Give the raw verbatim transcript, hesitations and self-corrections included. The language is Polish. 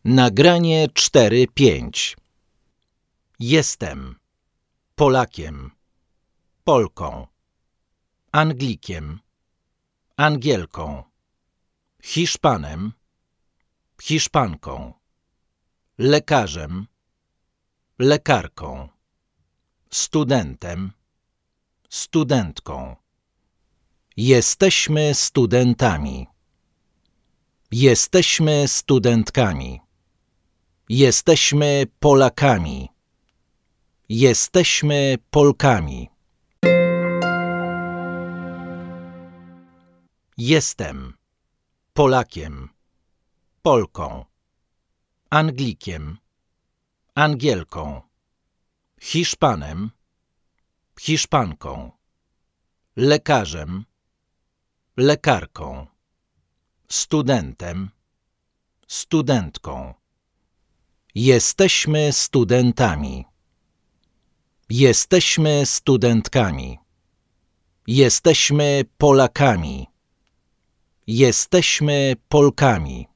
Nagranie cztery pięć. Jestem Polakiem, Polką, Anglikiem, Angielką, Hiszpanem, Hiszpanką, lekarzem, lekarką, studentem, studentką. Jesteśmy studentami. Jesteśmy studentkami. Jesteśmy Polakami. Jesteśmy Polkami. Jestem Polakiem, Polką, Anglikiem, Angielką, Hiszpanem, Hiszpanką, lekarzem, lekarką, studentem, studentką. Jesteśmy studentami. Jesteśmy studentkami. Jesteśmy Polakami. Jesteśmy Polkami.